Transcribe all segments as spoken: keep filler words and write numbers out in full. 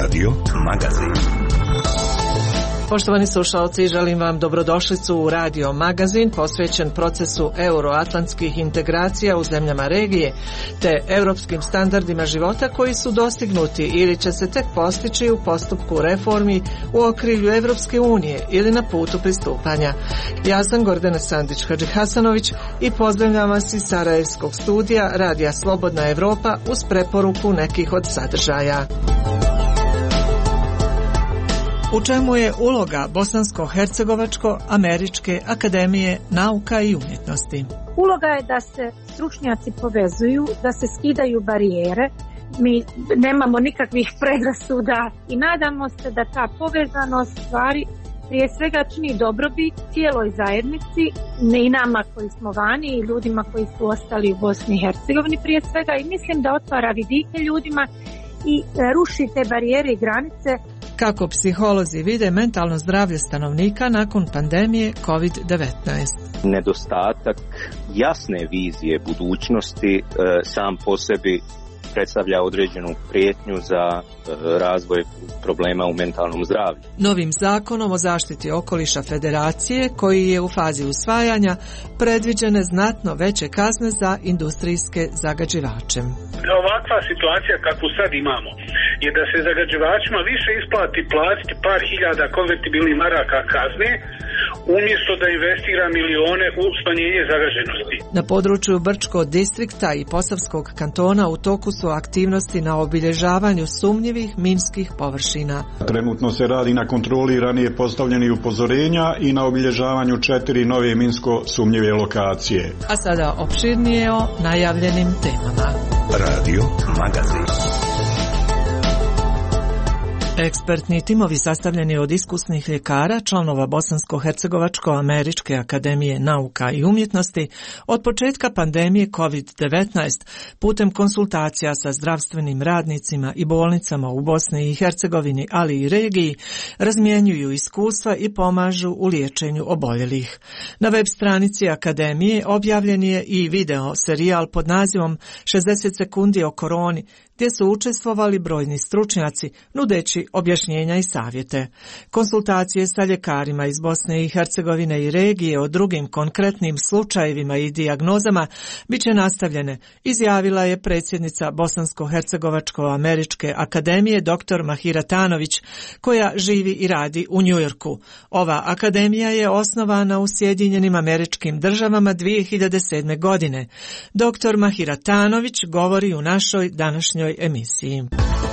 Radio Magazin. Poštovani slušalci, želim vam dobrodošlicu u Radio Magazin posvećen procesu euroatlantskih integracija u zemljama regije te europskim standardima života koji su dostignuti ili će se tek postići u postupku reformi u okrilju Evropske unije ili na putu pristupanja. Ja sam Gordana Sandić-Hadžihasanović i pozdravljam vas iz Sarajevskog studija Radija Slobodna Evropa uz preporuku nekih od sadržaja. U čemu je uloga Bosansko-hercegovačko-američke akademije nauka i umjetnosti? Uloga je da se stručnjaci povezuju, da se skidaju barijere. Mi nemamo nikakvih predrasuda i nadamo se da ta povezanost stvari prije svega čini dobrobit cijeloj zajednici, ne i nama koji smo vani i ljudima koji su ostali u Bosni i Hercegovini prije svega, i mislim da otvara vidike ljudima i ruši te barijere i granice. Kako psiholozi vide mentalno zdravlje stanovnika nakon pandemije kovid devetnaest? Nedostatak jasne vizije budućnosti e, sam po sebi predstavlja određenu prijetnju za e, razvoj problema u mentalnom zdravlju. Novim zakonom o zaštiti okoliša Federacije, koji je u fazi usvajanja, predviđene znatno veće kazne za industrijske zagađivače. Ovakva situacija kakvu sad imamo je da se zagađivačima više isplati platiti par hiljada konvertibilnih maraka kazne umjesto da investira milione u smanjenje zagađenosti. Na području Brčkog distrikta i Posavskog kantona u toku su aktivnosti na obilježavanju sumnjivih minskih površina. Trenutno se radi na kontroli ranije postavljenih upozorenja i na obilježavanju četiri nove minsko sumnjive lokacije. A sada opširnije o najavljenim temama. Radio Magazin. Ekspertni timovi sastavljeni od iskusnih ljekara, članova Bosansko-hercegovačko-američke akademije nauka i umjetnosti, od početka pandemije kovid devetnaest putem konsultacija sa zdravstvenim radnicima i bolnicama u Bosni i Hercegovini, ali i regiji, razmjenjuju iskustva i pomažu u liječenju oboljelih. Na web stranici akademije objavljen je i video serijal pod nazivom šezdeset sekundi o koroni, gdje su učestvovali brojni stručnjaci, nudeći objašnjenja i savjete. Konsultacije sa ljekarima iz Bosne i Hercegovine i regije o drugim konkretnim slučajevima i dijagnozama bit će nastavljene, izjavila je predsjednica Bosansko-hercegovačko-američke akademije dr. Mahira Tanović, koja živi i radi u Njujorku. Ova akademija je osnovana u Sjedinjenim Američkim Državama dvije hiljade sedme. godine. dr. Mahira Tanović govori u našoj današnjoj emisiji.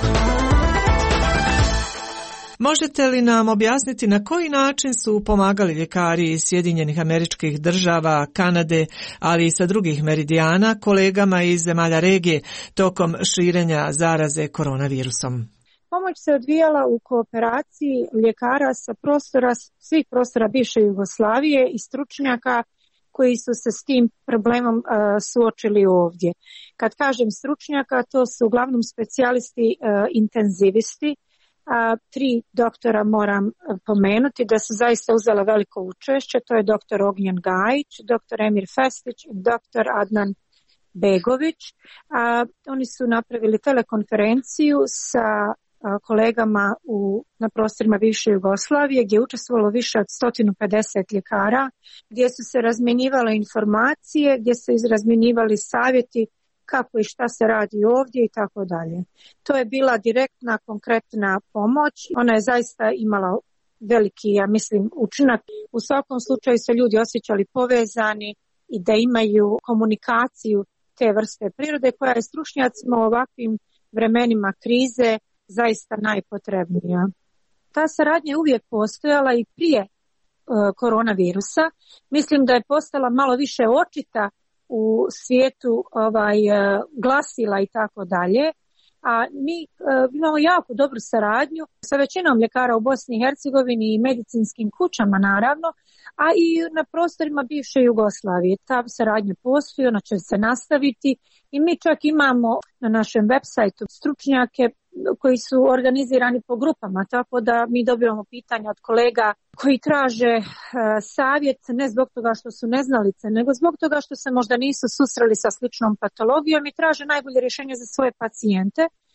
Možete li nam objasniti na koji način su pomagali ljekari iz Sjedinjenih Američkih Država, Kanade, ali i sa drugih meridijana, kolegama iz zemalja regije tokom širenja zaraze koronavirusom? Pomoć se odvijala u kooperaciji ljekara sa prostora, svih prostora bivše Jugoslavije i stručnjaka koji su se s tim problemom uh, suočili ovdje. Kad kažem stručnjaka, to su uglavnom specijalisti uh, intenzivisti. Uh, tri doktora moram pomenuti da su zaista uzela veliko učešće. To je doktor Ognjen Gajić, doktor Emir Festić i doktor Adnan Begović. Uh, oni su napravili telekonferenciju sa kolegama u, na prostorima bivše Jugoslavije, gdje je učestvovalo više od sto pedeset ljekara, gdje su se razmjenjivale informacije, gdje su razmjenjivali savjeti kako i šta se radi ovdje i tako dalje. To je bila direktna, konkretna pomoć. Ona je zaista imala veliki, ja mislim, učinak. U svakom slučaju se ljudi osjećali povezani i da imaju komunikaciju te vrste prirode koja je stručnjacima u ovakvim vremenima krize zaista najpotrebnija. Ta saradnja je uvijek postojala i prije uh, koronavirusa. Mislim da je postala malo više očita u svijetu ovaj, uh, glasila i tako dalje. A mi uh, imamo jako dobru saradnju sa većinom ljekara u Bosni i Hercegovini i medicinskim kućama naravno, a i na prostorima bivše Jugoslavije. Ta saradnja postoji, ona će se nastaviti i mi čak imamo na našem web sajtu stručnjake koji su organizirani po grupama, tako da mi dobivamo pitanja od kolega koji traže uh, savjet ne zbog toga što su neznalice, nego zbog toga što se možda nisu susreli sa sličnom patologijom i traže najbolje rješenje za svoje pacijente.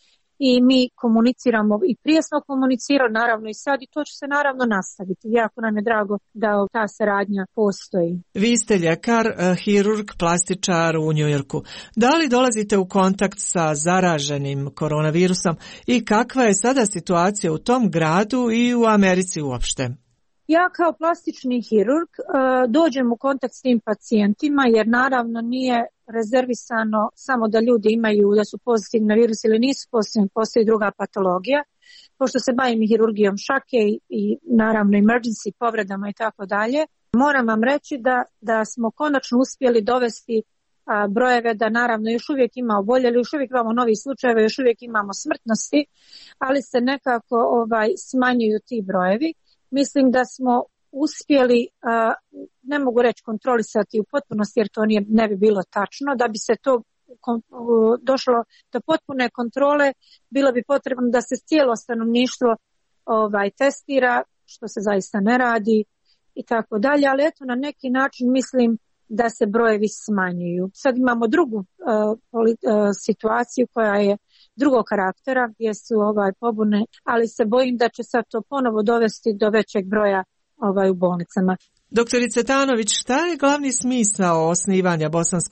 i mi komuniciramo i prije smo komunicirali, naravno i sad, i to će se naravno nastaviti. Jako nam je drago da ta saradnja postoji. Vi ste ljekar, hirurg, plastičar u Njujorku. Da li dolazite u kontakt sa zaraženim koronavirusom i kakva je sada situacija u tom gradu i u Americi uopšte? Ja kao plastični hirurg dođem u kontakt s tim pacijentima jer naravno nije rezervisano samo da ljudi imaju da su pozitivni na virus ili nisu pozitivni, postoji druga patologija. Pošto se bavim i hirurgijom šake i, i naravno emergency povredama i tako dalje, moram vam reći da, da smo konačno uspjeli dovesti a, brojeve da naravno još uvijek ima oboljeli, još uvijek imamo novi slučajeve, još uvijek imamo smrtnosti, ali se nekako ovaj, smanjuju ti brojevi. Mislim da smo uspjeli, a, ne mogu reći kontrolisati u potpunosti jer to nije, ne bi bilo tačno, da bi se to kon, u, došlo do potpune kontrole, bilo bi potrebno da se cijelo stanovništvo ovaj, testira, što se zaista ne radi i tako dalje, ali eto na neki način mislim da se brojevi smanjuju. Sad imamo drugu uh, poli, uh, situaciju koja je drugog karaktera gdje su ovaj, pobune, ali se bojim da će sad to ponovo dovesti do većeg broja ovaj, u bolnicama. Doktorice Tanović, šta je glavni smisao osnivanja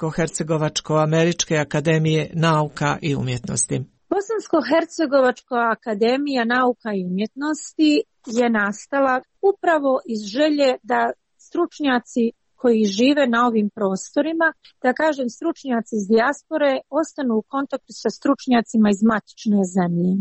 Bosansko-hercegovačko-američke akademije nauka i umjetnosti? Bosansko-hercegovačka akademija nauka i umjetnosti je nastala upravo iz želje da stručnjaci koji žive na ovim prostorima, da kažem stručnjaci iz dijaspore, ostanu u kontaktu sa stručnjacima iz matične zemlje.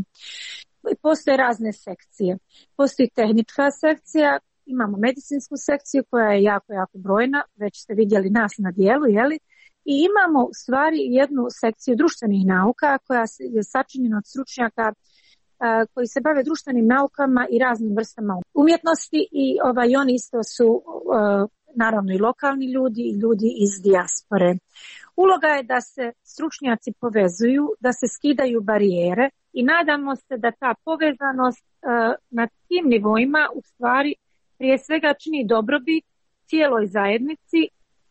Postoje razne sekcije. Postoji tehnička sekcija, imamo medicinsku sekciju koja je jako, jako brojna, već ste vidjeli nas na dijelu, jeli? I imamo u stvari jednu sekciju društvenih nauka koja je sačinjena od stručnjaka uh, koji se bave društvenim naukama i raznim vrstama umjetnosti i ovaj, oni isto su uh, naravno i lokalni ljudi i ljudi iz dijaspore. Uloga je da se stručnjaci povezuju, da se skidaju barijere i nadamo se da ta povezanost uh, na tim nivoima u stvari prije svega čini dobrobit cijeloj zajednici,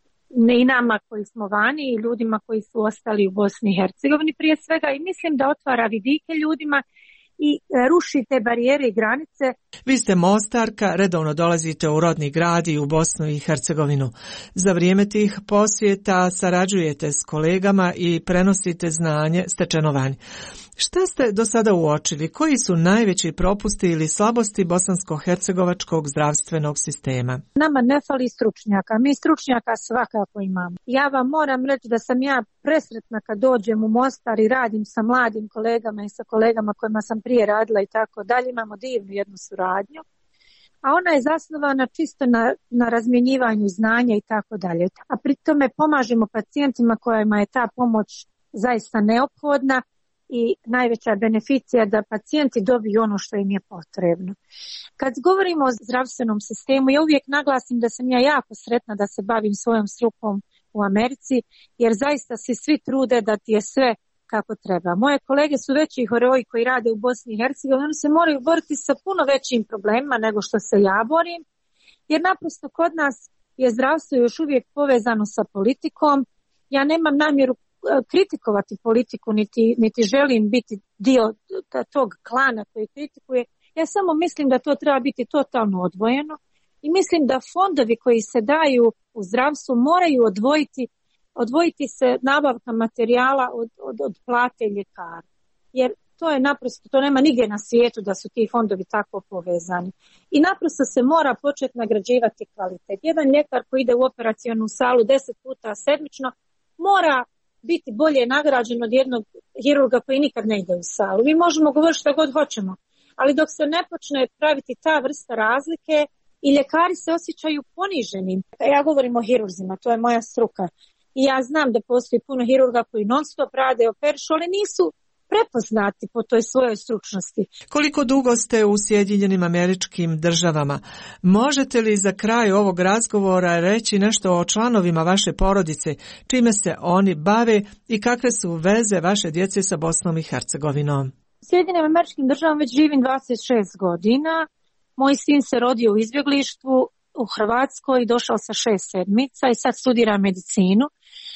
ne i nama koji smo vani i ljudima koji su ostali u Bosni i Hercegovini prije svega i mislim da otvara vidike ljudima i ruši te barijere i granice. Vi ste Mostarka, redovno dolazite u rodni grad i u Bosnu i Hercegovinu. Za vrijeme tih posjeta sarađujete s kolegama i prenosite znanje stečeno vani. Šta ste do sada uočili? Koji su najveći propusti ili slabosti bosansko-hercegovačkog zdravstvenog sistema? Nama ne fali stručnjaka. Mi stručnjaka svakako imamo. Ja vam moram reći da sam ja presretna kad dođem u Mostar i radim sa mladim kolegama i sa kolegama kojima sam prije radila i tako dalje. Imamo divnu jednu suradnju. A ona je zasnovana čisto na, na razmjenjivanju znanja i tako dalje. A pri tome pomažemo pacijentima kojima je ta pomoć zaista neophodna i najveća beneficija da pacijenti dobiju ono što im je potrebno. Kad govorimo o zdravstvenom sistemu, ja uvijek naglasim da sam ja jako sretna da se bavim svojom strukom u Americi, jer zaista se svi trude da ti je sve kako treba. Moje kolege su veći heroji koji rade u Bosni i Hercegovini, oni se moraju boriti sa puno većim problemima nego što se ja borim, jer naprosto kod nas je zdravstvo još uvijek povezano sa politikom. Ja nemam namjeru kritikovati politiku, niti, niti želim biti dio tog klana koji kritikuje. Ja samo mislim da to treba biti totalno odvojeno i mislim da fondovi koji se daju u zdravstvu moraju odvojiti, odvojiti se nabavka materijala od, od, od plate ljekara. Jer to je naprosto, to nema nigdje na svijetu da su ti fondovi tako povezani. I naprosto se mora početi nagrađivati kvalitet. Jedan ljekar koji ide u operacionu salu deset puta sedmično mora biti bolje nagrađen od jednog hirurga koji nikad ne ide u salu. Mi možemo govoriti što god hoćemo, ali dok se ne počne praviti ta vrsta razlike i ljekari se osjećaju poniženim. Ja govorim o hirurzima, to je moja struka. I ja znam da postoji puno hirurga koji non stop rade, operišu, ali nisu prepoznati po toj svojoj stručnosti. Koliko dugo ste u Sjedinjenim Američkim Državama? Možete li za kraj ovog razgovora reći nešto o članovima vaše porodice, čime se oni bave i kakve su veze vaše djece sa Bosnom i Hercegovinom? U Sjedinjenim Američkim Državama već živim dvadeset šest godina. Moj sin se rodio u izbjeglištvu u Hrvatskoj, došao sa šest sedmica i sad studira medicinu.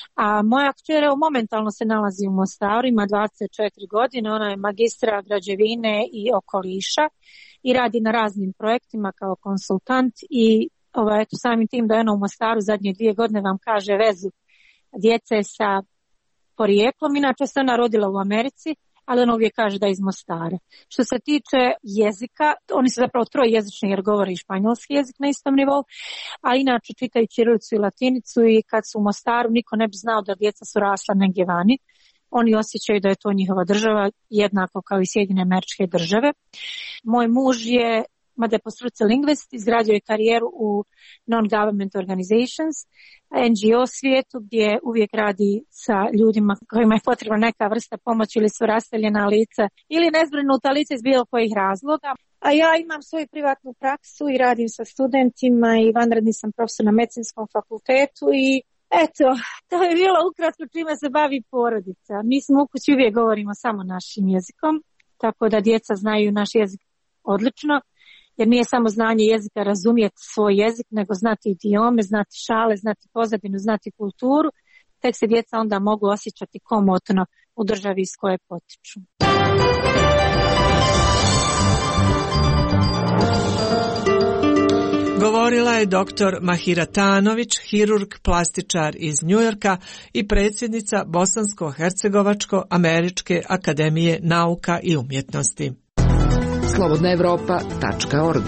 A moja kćer evo momentalno se nalazi u Mostaru, ima dvadeset četiri godine, ona je magistra građevine i okoliša i radi na raznim projektima kao konsultant i ovaj, eto, samim tim da je ona u Mostaru zadnje dvije godine vam kaže vezu djece sa porijeklom, inače se ona rodila u Americi, ali ona uvijek kaže da je iz Mostara. Što se tiče jezika, oni su zapravo trojezični jer govore i španjolski jezik na istom nivou, a inače čitaju ćirilicu i latinicu i kad su u Mostaru niko ne bi znao da djeca su rasla negdje vani. Oni osjećaju da je to njihova država, jednako kao i Sjedinjene Američke Države. Moj muž je, mada je po struci lingvist, izgradio je karijeru u non-government organizations, en ge o svijetu gdje uvijek radi sa ljudima kojima je potrebna neka vrsta pomoći ili su raseljena lica ili nezbrinuta lica iz bilo kojih razloga. A ja imam svoju privatnu praksu i radim sa studentima i vanredni sam profesor na medicinskom fakultetu i eto, to je bilo ukratko čime se bavi porodica. Mi smo u kući uvijek govorimo samo našim jezikom, tako da djeca znaju naš jezik odlično. Jer nije samo znanje jezika razumjeti svoj jezik, nego znati idiome, znati šale, znati pozadinu, znati kulturu. Tek se djeca onda mogu osjećati komotno u državi iz koje potiču. Govorila je doktor Mahira Tanović, hirurg, plastičar iz Njujorka i predsjednica Bosansko-hercegovačko-američke akademije nauka i umjetnosti. slobodna evropa tačka org.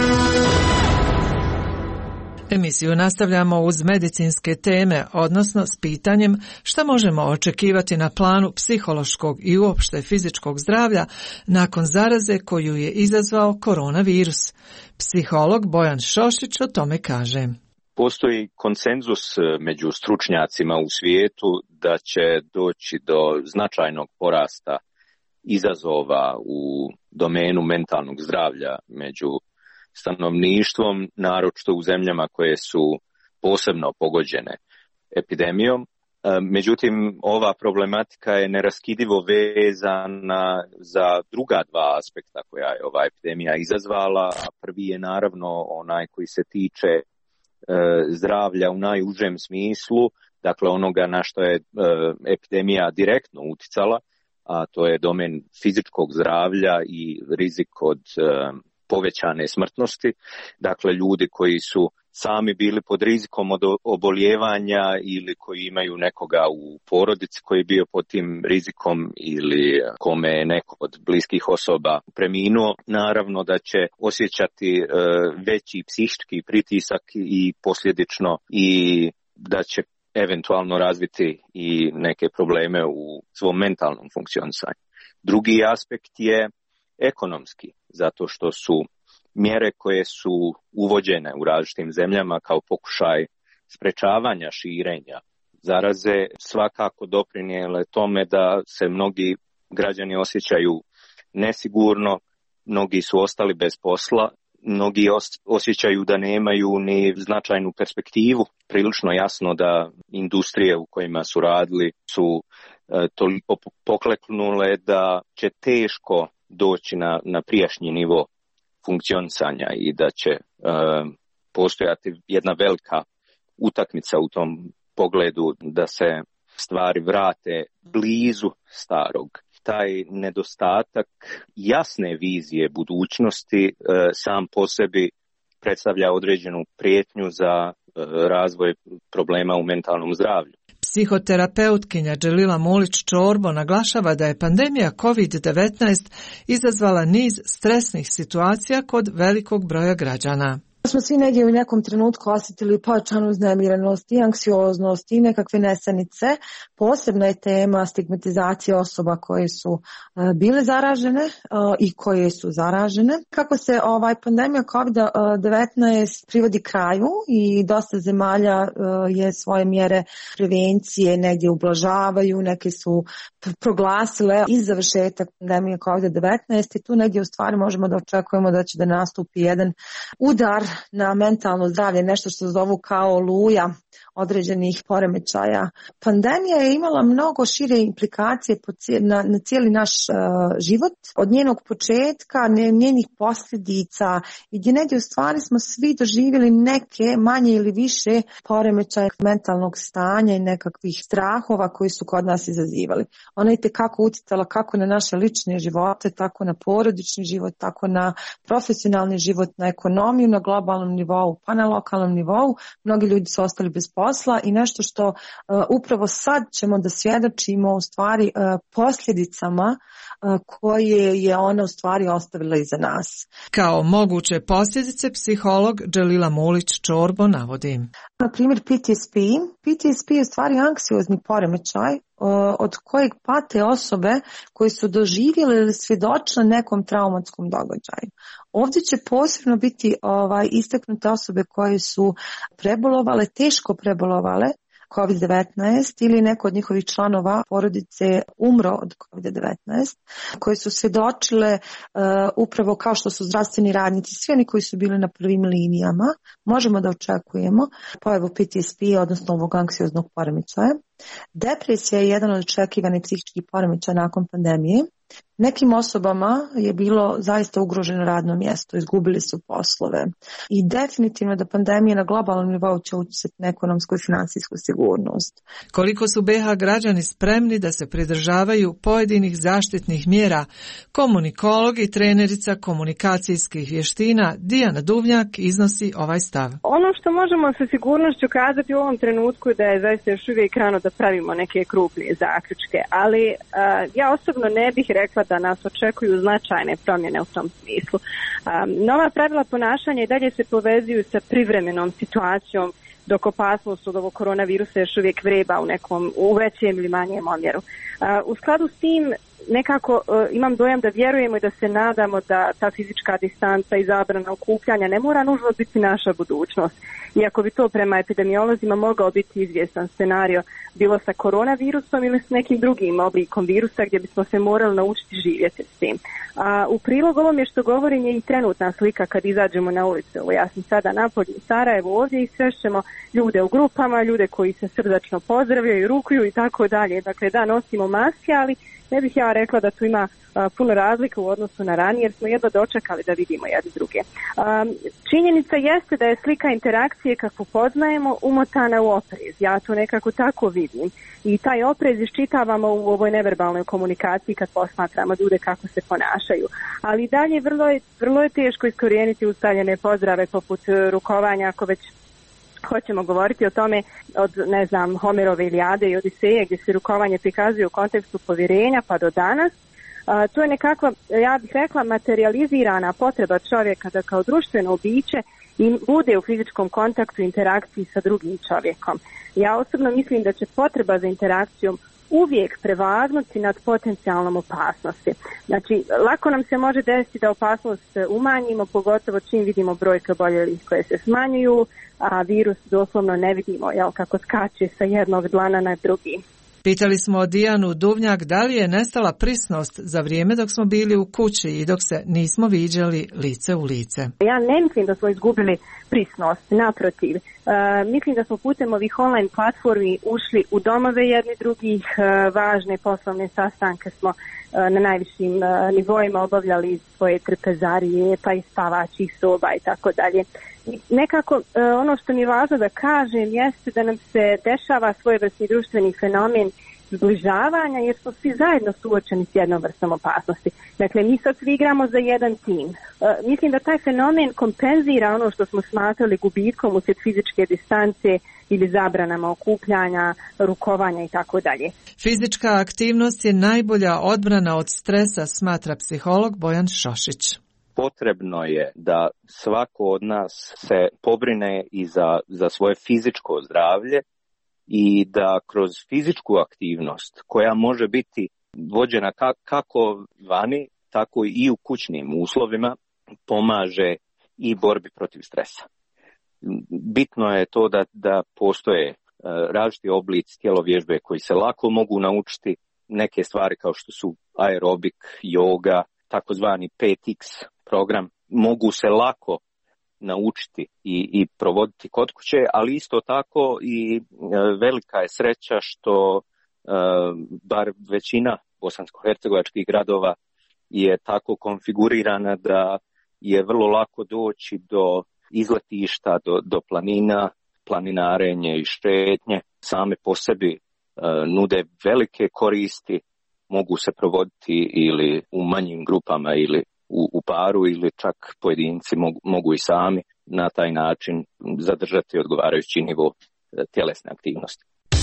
Emisiju nastavljamo uz medicinske teme, odnosno s pitanjem šta možemo očekivati na planu psihološkog i uopšte fizičkog zdravlja nakon zaraze koju je izazvao koronavirus. Psiholog Bojan Šošić o tome kaže. Postoji konsenzus među stručnjacima u svijetu da će doći do značajnog porasta izazova u domenu mentalnog zdravlja među stanovništvom, naročito u zemljama koje su posebno pogođene epidemijom. Međutim, ova problematika je neraskidivo vezana za druga dva aspekta koja je ova epidemija izazvala. Prvi je naravno onaj koji se tiče e, zdravlja u najužem smislu, dakle onoga na što je e, epidemija direktno uticala, a to je domen fizičkog zdravlja i rizik od e, povećane smrtnosti. Dakle, ljudi koji su sami bili pod rizikom od oboljevanja ili koji imaju nekoga u porodici koji je bio pod tim rizikom ili kome je neko od bliskih osoba preminuo, naravno da će osjećati e, veći psihički pritisak i posljedično i da će eventualno razviti i neke probleme u svom mentalnom funkcionisanju. Drugi aspekt je ekonomski, zato što su mjere koje su uvođene u različitim zemljama kao pokušaj sprečavanja širenja zaraze svakako doprinijele tome da se mnogi građani osjećaju nesigurno, mnogi su ostali bez posla, mnogi osjećaju da nemaju ni značajnu perspektivu. Prilično jasno da industrije u kojima su radili su e, toliko pokleknule da će teško doći na, na prijašnji nivo funkcionisanja i da će e, postojati jedna velika utakmica u tom pogledu da se stvari vrate blizu starog. Taj nedostatak jasne vizije budućnosti e, sam po sebi predstavlja određenu prijetnju za e, razvoj problema u mentalnom zdravlju. Psihoterapeutkinja Dželila Mulić-Čorbo naglašava da je pandemija kovid devetnaest izazvala niz stresnih situacija kod velikog broja građana. Smo svi negdje u nekom trenutku osjetili pojačanu uznemirenost i anksioznost i nekakve nesanice. Posebna je tema stigmatizacija osoba koje su uh, bile zaražene uh, i koje su zaražene. Kako se ovaj pandemija kovid devetnaest privodi kraju i dosta zemalja uh, je svoje mjere prevencije negdje ublažavaju, neke su proglasile i završetak pandemije kovid devetnaest i tu negdje u stvari možemo da očekujemo da će da nastupi jedan udar na mentalno zdravlje, nešto što zovu kao oluja određenih poremećaja. Pandemija je imala mnogo šire implikacije na, na cijeli naš uh, život, od njenog početka, njenih posljedica i gdje negdje u stvari smo svi doživjeli neke manje ili više poremećaja mentalnog stanja i nekakvih strahova koji su kod nas izazivali. Ona je tekako utjecala kako na naše lične živote, tako na porodični život, tako na profesionalni život, na ekonomiju, na globalnom nivou, pa na lokalnom nivou. Mnogi ljudi su ostali bez posla i nešto što uh, upravo sad ćemo da svjedočimo u stvari uh, posljedicama uh, koje je ona u stvari ostavila iza nas. Kao moguće posljedice psiholog Dželila Mulić-Čorbo navodi. Na primjer P T S P. P T S P je u stvari anksiozni poremećaj od kojeg pate osobe koje su doživjele ili svjedočile nekom traumatskom događaju. Ovdje će posebno biti ovaj, istaknute osobe koje su prebolovale, teško prebolovale kovid devetnaest ili neko od njihovih članova porodice umro od kovid devetnaest, koje su svjedočile uh, upravo kao što su zdravstveni radnici, svi oni koji su bili na prvim linijama, možemo da očekujemo pojavu P T S P, odnosno ovog anksioznog poremećaja. Depresija je jedan od očekivanih psihičkih poremećaja nakon pandemije. Nekim osobama je bilo zaista ugroženo radno mjesto, izgubili su poslove i definitivno da pandemija na globalnom nivou će utjecati na ekonomsku i financijsku sigurnost. Koliko su B iH građani spremni da se pridržavaju pojedinih zaštitnih mjera, komunikolog i trenerica komunikacijskih vještina Dijana Duvnjak iznosi ovaj stav. Ono što možemo sa sigurnošću kazati u ovom trenutku da je zaista još uvijek rano da pravimo neke krupnije zaključke, ali uh, ja osobno ne bih rekla da nas očekuju značajne promjene u tom smislu. Um, nova pravila ponašanja i dalje se povezuju sa privremenom situacijom dok opasnost od ovog koronavirusa još uvijek vreba u nekom u većem ili manjem omjeru. Uh, u skladu s tim nekako uh, imam dojam da vjerujemo i da se nadamo da ta fizička distanca i zabrana okupljanja ne mora nužno biti naša budućnost. Iako bi to prema epidemiolozima mogao biti izvjestan scenario bilo sa koronavirusom ili s nekim drugim oblikom virusa gdje bismo se morali naučiti živjeti s tim. A u prilog ovome što govorim je i trenutna slika kad izađemo na ulicu. Evo, ja sam sada napolju u Sarajevu ovdje i srećemo ljude u grupama, ljude koji se srdačno pozdravljaju, rukuju i tako dalje. Dakle, da, nosimo maske, ali ne bih ja rekla da tu ima a, puno razlika u odnosu na ranije, jer smo jedva dočekali da vidimo jedni druge. A, činjenica jeste da je slika interakcije kakvu poznajemo umotana u oprez. Ja to nekako tako vidim. I taj oprez iščitavamo u ovoj neverbalnoj komunikaciji kad posmatramo ljude kako se ponašaju. Ali dalje vrlo je, vrlo je teško iskorijeniti ustaljene pozdrave poput rukovanja, ako već hoćemo govoriti o tome od, ne znam, Homerove Ilijade i Odiseje gdje se rukovanje prikazuje u kontekstu povjerenja pa do danas. A, to je nekakva, ja bih rekla, materializirana potreba čovjeka da kao društveno biće i bude u fizičkom kontaktu i interakciji sa drugim čovjekom. Ja osobno mislim da će potreba za interakcijom uvijek prevagnuti nad potencijalnom opasnosti. Znači, lako nam se može desiti da opasnost umanjimo, pogotovo čim vidimo brojke oboljelih koje se smanjuju, a virus doslovno ne vidimo, jel, kako skače sa jednog dlana na drugi. Pitali smo Dijanu Duvnjak da li je nestala prisnost za vrijeme dok smo bili u kući i dok se nismo viđali lice u lice. Ja ne mislim da smo izgubili prisnost, naprotiv. E, mislim da smo putem ovih online platformi ušli u domove jedni drugih, e, važne poslovne sastanke smo e, na najvišim e, nivoima obavljali svoje trpezarije, pa i spavačih soba i tako dalje. Nekako ono što mi je važno da kažem jeste da nam se dešava svojevrsni društveni fenomen zbližavanja jer smo svi zajedno suočeni s jednom vrstom opasnosti. Dakle, mi sad svi igramo za jedan tim. Mislim da taj fenomen kompenzira ono što smo smatrali gubitkom uslijed fizičke distance ili zabranama okupljanja, rukovanja i tako dalje. Fizička aktivnost je najbolja odbrana od stresa, smatra psiholog Bojan Šošić. Potrebno je da svako od nas se pobrine i za, za svoje fizičko zdravlje i da kroz fizičku aktivnost koja može biti vođena kako vani, tako i u kućnim uslovima, pomaže i borbi protiv stresa. Bitno je to da, da postoje različiti oblici tjelovježbe koji se lako mogu naučiti, neke stvari kao što su aerobik, joga, takozvani pet iks program, mogu se lako naučiti i, i provoditi kod kuće, ali isto tako i velika je sreća što bar većina bosansko-hercegovačkih gradova je tako konfigurirana da je vrlo lako doći do izletišta, do, do planina, planinarenje i šetnje same po sebi nude velike koristi, mogu se provoditi ili u manjim grupama ili u, u paru ili čak pojedinci mogu, mogu i sami na taj način zadržati odgovarajući nivo tjelesne aktivnosti.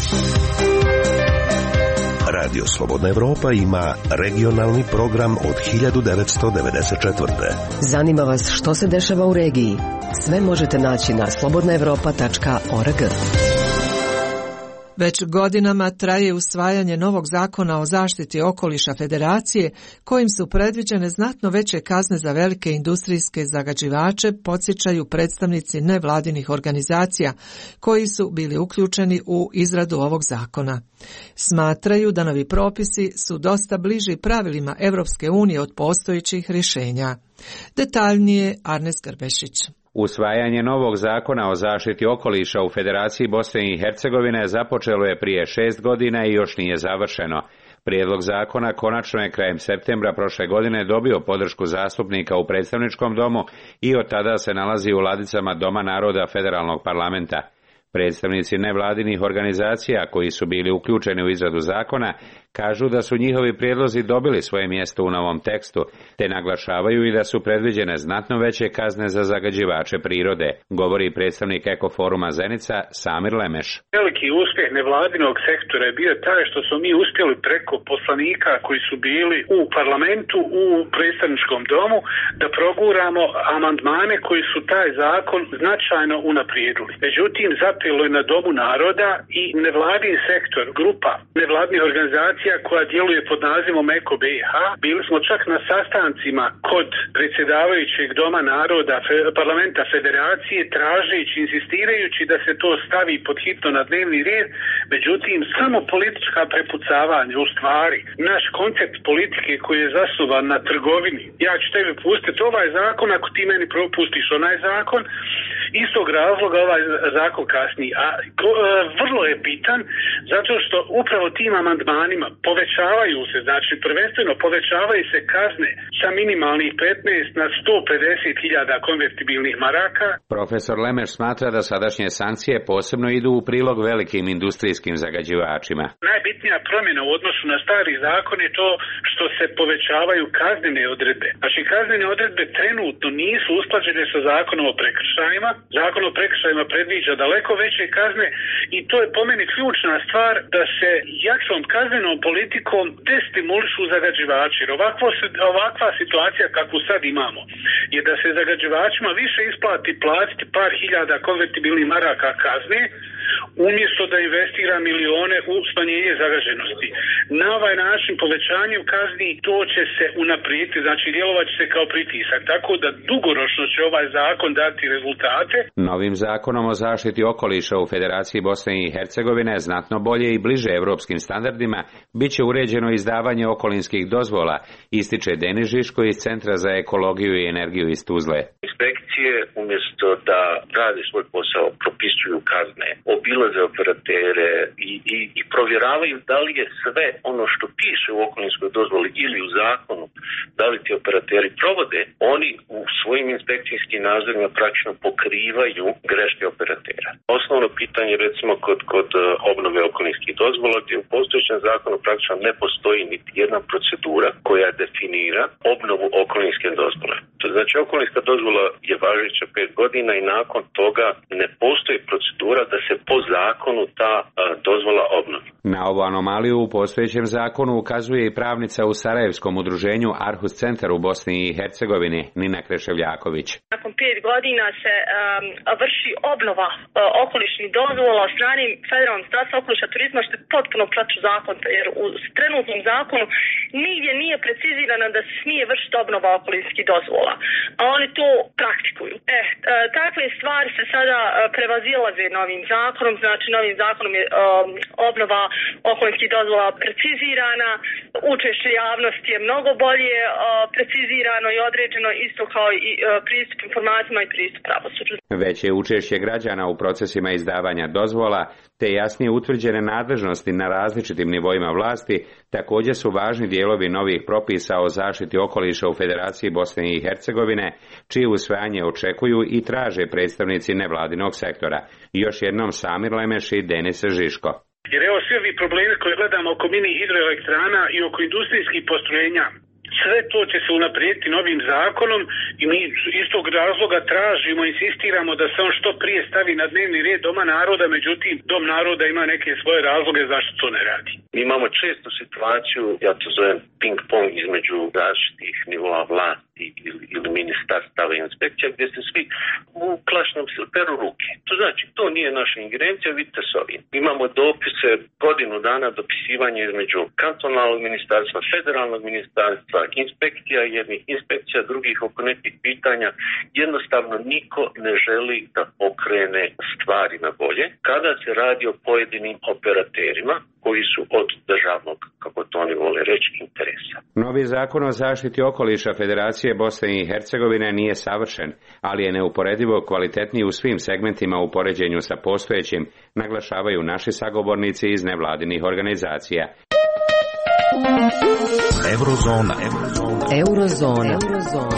Radio Slobodna Evropa ima regionalni program od hiljadu devetsto devedeset četvrte. Zanima vas što se dešava u regiji? Sve možete naći na slobodna evropa tačka org. Već godinama traje usvajanje novog zakona o zaštiti okoliša Federacije, kojim su predviđene znatno veće kazne za velike industrijske zagađivače, podsjećaju predstavnici nevladinih organizacija koji su bili uključeni u izradu ovog zakona. Smatraju da novi propisi su dosta bliži pravilima Evropske unije od postojećih rješenja. Detaljnije Arnes Grbešić. Usvajanje novog zakona o zaštiti okoliša u Federaciji Bosne i Hercegovine započelo je prije šest godina i još nije završeno. Prijedlog zakona konačno je krajem septembra prošle godine dobio podršku zastupnika u predstavničkom domu i od tada se nalazi u ladicama Doma naroda Federalnog parlamenta. Predstavnici nevladinih organizacija koji su bili uključeni u izradu zakona kažu da su njihovi prijedlozi dobili svoje mjesto u novom tekstu, te naglašavaju i da su predviđene znatno veće kazne za zagađivače prirode, govori predstavnik Ekoforuma Zenica Samir Lemeš. Veliki uspjeh nevladinog sektora je bio taj što smo mi uspjeli preko poslanika koji su bili u parlamentu, u predstavničkom domu, da proguramo amandmane koji su taj zakon značajno unaprijedili. Međutim, zapelo je na Domu naroda i nevladin sektor, grupa nevladnih organizacija koja djeluje pod nazivom Eko B i H. Bili smo čak na sastancima kod predsjedavajućeg Doma naroda parlamenta Federacije, tražeći, insistirajući da se to stavi pod hitno na dnevni red. Međutim, samo politička prepucavanja, u stvari naš koncept politike koji je zasnovan na trgovini. Ja ću tebi pustiti ovaj zakon ako ti meni propustiš onaj zakon. Istog razloga ovaj zakon kasni. A ko, e, vrlo je bitan zato što upravo tim amandmanima povećavaju se, znači prvenstveno povećavaju se kazne sa minimalnih petnaest na sto pedeset hiljada konvertibilnih maraka. Profesor Lemeš smatra da sadašnje sankcije posebno idu u prilog velikim industrijskim zagađivačima. Najbitnija promjena u odnosu na stari zakon je to što se povećavaju kaznene odredbe. Znači kaznene odredbe trenutno nisu usklađene sa zakonom o prekršajima. Zakon o prekršajima predviđa daleko veće kazne i to je po meni ključna stvar da se jačom kaznenom politikom destimulišu zagađivači. Ovakvo, ovakva situacija kakvu sad imamo je da se zagađivačima više isplati platiti par hiljada konvertibilnih maraka kazne umjesto da investira milione u smanjenje zagađenosti. Na ovaj način povećanjem kazni to će se unaprijediti, znači djelovat će se kao pritisak, tako da dugoročno će ovaj zakon dati rezultate. Novim zakonom o zaštiti okoliša u Federaciji Bosne i Hercegovine znatno bolje i bliže evropskim standardima bit će uređeno izdavanje okolinskih dozvola, ističe Denis Žiško iz Centra za ekologiju i energiju iz Tuzle. Inspekcije umjesto da rade svoj posao propisuju kazne, obilaze operatere i, i, i provjeravaju da li je sve ono što piše u okolinskoj dozvoli ili u zakonu, da li ti operateri provode, oni u svojim inspekcijskim nadzorima praktično pokrivaju greške operatera. Osnovno pitanje recimo kod, kod obnove okolinskih dozvola gdje u postojećem zakonu praktično ne postoji niti jedna procedura koja definira obnovu okolinske dozvole. To znači okolinska dozvola je važeća pet godina i nakon toga ne postoji procedura da se po zakonu ta a, dozvola obnovi. Na ovu anomaliju u postojećem zakonu ukazuje i pravnica u Sarajevskom udruženju Arhus Centar u Bosni i Hercegovini Nina Kreševljaković. Nakon pet godina se um, vrši obnova uh, okolišnih dozvola od strane Federalnog ministarstva okoliša turizma, što je potpuno protuzakonito, jer u trenutnom zakonu nigdje nije precizirano da se smije vršiti obnova okolišnih dozvola, a oni to praktikuju. E, uh, takve stvari se sada uh, prevazilaze novim zakonom, znači novim zakonom je um, obnova okolinskih dozvola precizirana, učešće javnosti je mnogo bolje uh, precizirano i određeno, isto kao i uh, pristup informacijama i pristup pravosuđu. Veće učešće građana u procesima izdavanja dozvola te jasnije utvrđene nadležnosti na različitim nivoima vlasti također su važni dijelovi novih propisa o zaštiti okoliša u Federaciji Bosne i Hercegovine, čije usvajanje očekuju i traže predstavnici nevladinog sektora. Još jednom Samir Lemeš i Denis Žiško. Jer evo svi ovi problemi koje gledamo oko mini hidroelektrana i oko industrijskih postrojenja, sve to će se unaprijediti novim zakonom i mi iz tog razloga tražimo, insistiramo da se on što prije stavi na dnevni red Doma naroda, međutim Dom naroda ima neke svoje razloge zašto to ne radi. Mi imamo često situaciju, ja to zovem ping-pong između različitih nivoa vlasti ili, ili ministarstava i inspekcija, gdje se svi u klašnom se peru ruke. To znači, to nije naša ingerencija, vidite s ovim. Imamo dopise, godinu dana dopisivanje između kantonalnog ministarstva, federalnog ministarstva, inspekcija jednih, inspekcija drugih oko nekih pitanja. Jednostavno niko ne želi da pokrene stvari na bolje kada se radi o pojedinim operaterima koji su od državnog, kako to oni vole reći, interesa. Novi zakon o zaštiti okoliša Federacije Bosne i Hercegovine nije savršen, ali je neuporedivo kvalitetniji u svim segmentima u poređenju sa postojećim, naglašavaju naši sagovornici iz nevladinih organizacija. Eurozona. Eurozona. Eurozona.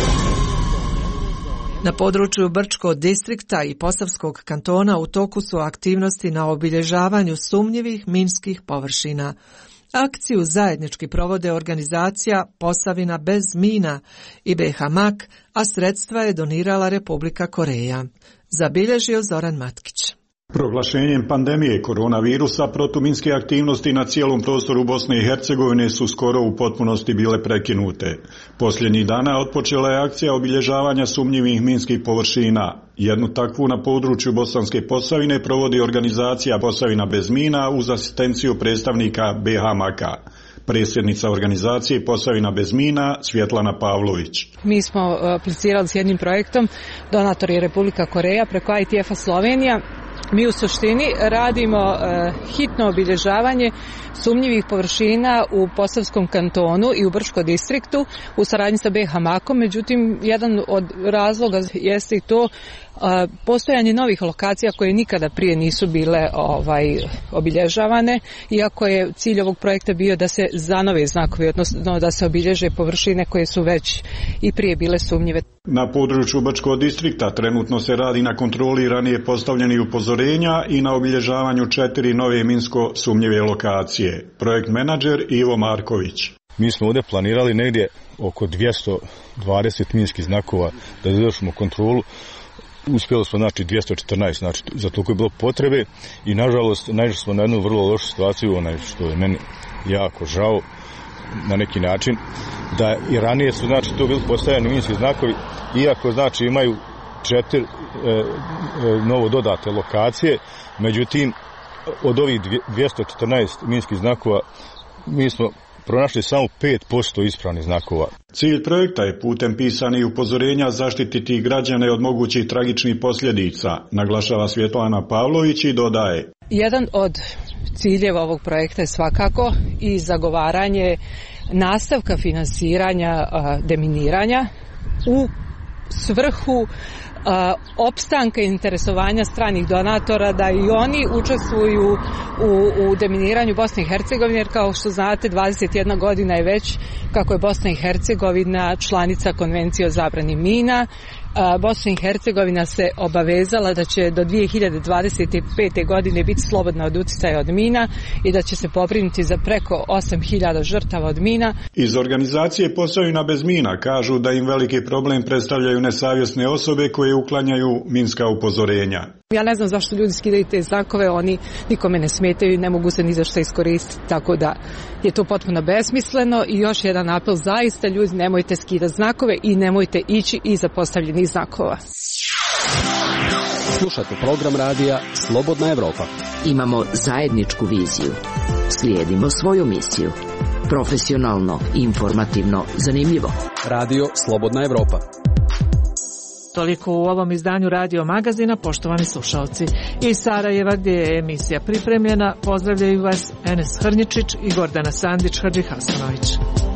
Na području Brčkog distrikta i Posavskog kantona u toku su aktivnosti na obilježavanju sumnjivih minskih površina. Akciju zajednički provode organizacija Posavina bez mina i B H M A K, a sredstva je donirala Republika Koreja. Zabilježio Zoran Matkić. Proglašenjem pandemije koronavirusa protuminske aktivnosti na cijelom prostoru Bosne i Hercegovine su skoro u potpunosti bile prekinute. Posljednjih dana otpočela je akcija obilježavanja sumnjivih minskih površina. Jednu takvu na području Bosanske Posavine provodi organizacija Posavina bez mina uz asistenciju predstavnika B H M A K-a. Predsjednica organizacije Posavina bez mina Svjetlana Pavlović. Mi smo aplicirali s jednim projektom, donator je Republika Koreja preko I T F-a Slovenija. Mi u suštini radimo uh, hitno obilježavanje sumnjivih površina u Posavskom kantonu i u Brčkom distriktu u saradnji sa B H M A K-om. Međutim, jedan od razloga jeste i to uh, postojanje novih lokacija koje nikada prije nisu bile ovaj, obilježavane, iako je cilj ovog projekta bio da se zanove znakovi, odnosno da se obilježe površine koje su već i prije bile sumnjive. Na području Brčkog distrikta trenutno se radi na kontroli ranije postavljenih upozorenja i na obilježavanju četiri nove minsko sumnjive lokacije. Projekt menadžer Ivo Marković. Mi smo ovdje planirali negdje oko dvjesto dvadeset minskih znakova da izvršimo kontrolu. Uspjeli smo znači dvjesto četrnaest, znači za toliko je bilo potrebe i nažalost naišli smo na jednu vrlo lošu situaciju, onaj što je meni jako žao na neki način, da i ranije su znači to bili postavljeni minski znakovi, iako znači imaju četiri e, e, novo dodate lokacije, međutim od ovih dvjesto četrnaest minskih znakova mi smo pronašli samo pet posto ispravnih znakova. Cilj projekta je putem pisanih upozorenja zaštititi građane od mogućih tragičnih posljedica, naglašava Svjetlana Pavlović i dodaje. Jedan od ciljeva ovog projekta je svakako i zagovaranje nastavka finansiranja deminiranja u svrhu opstanka i interesovanja stranih donatora da i oni učestvuju u, u deminiranju Bosne i Hercegovine, jer kao što znate dvadeset jedna godina je već kako je Bosna i Hercegovina članica Konvencije o zabrani mina. Bosna i Hercegovina se obavezala da će do dvije hiljade dvadeset pete. godine biti slobodna od uticaja od mina i da će se pobrinuti za preko osam hiljada žrtava od mina. Iz organizacije Posavina bez mina kažu da im veliki problem predstavljaju nesavjesne osobe koje uklanjaju minska upozorenja. Ja ne znam zašto ljudi skidaju te znakove, oni nikome ne smetaju i ne mogu se ni za što iskoristiti, tako da je to potpuno besmisleno. I još jedan apel, zaista ljudi, nemojte skidati znakove i nemojte ići iza postavljenih znakova. Slušate program radija Slobodna Evropa. Imamo zajedničku viziju. Slijedimo svoju misiju. Profesionalno, informativno, zanimljivo. Radio Slobodna Evropa. Toliko u ovom izdanju Radio Magazina, poštovani slušalci. Iz Sarajeva, gdje je emisija pripremljena, pozdravljaju vas Enes Hrnječić i Gordana Sandić Hadžihasanović.